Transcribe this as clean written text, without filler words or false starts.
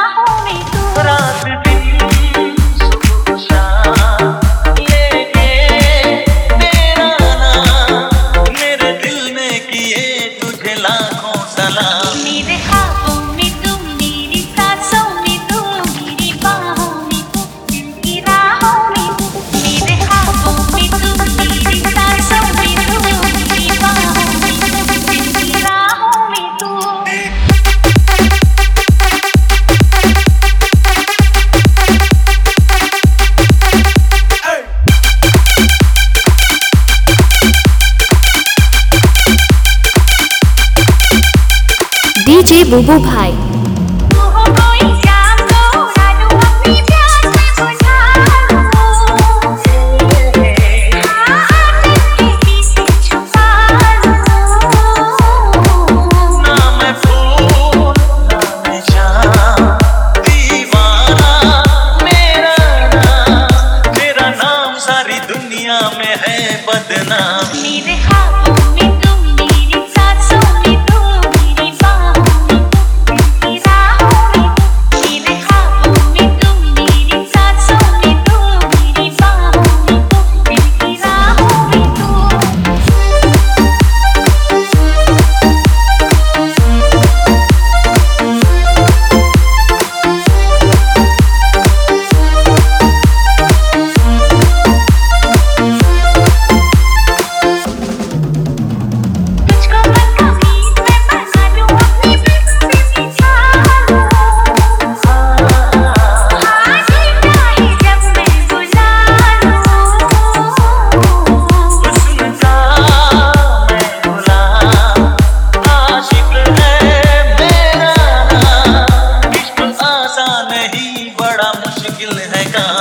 राहों में तू रात दिन सुबह शाम लेके तेरा नाम मेरे दिल ने किए तुझे लाखों सलाम। मेरे ख्वाबों में तुम, मेरी सांसों में तुम, मेरी बाहों में तुम, दिल की राहों में तुम। मेरे ख्वाबों में तुम, मेरी सांसों में तुम, मेरी बाहों में तुम, दिल की राहों में तुम। डीजे बुबू भाई कोई शाम को डालू अपनी प्यास में बुझा लूं, आदत के पीछे छुपा लूं। ना मैं फूल ना मैं शाम दीवाना मेरा नाम सारी दुनिया में है बदनाम। मेरे ख्वाबों में तुम, मेरी सांसों में तुम, मेरी बाहों में तुम, दिल की राहों में तुम। मेरे ख्वाबों में तुम, मेरी सांसों में तुम, मेरी बाहों में तुम, दिल की राहों में तुम। तुझको मैं कमीज में बना लूं, अपनी फिक्र में बिछा लूं। हाँ जीता ही जब मैं बुला लूं। हुस्न का मैं गुलाम आशिक है मेरा नाम। इश्क आसान नहीं बड़ा मुश्किल है काम।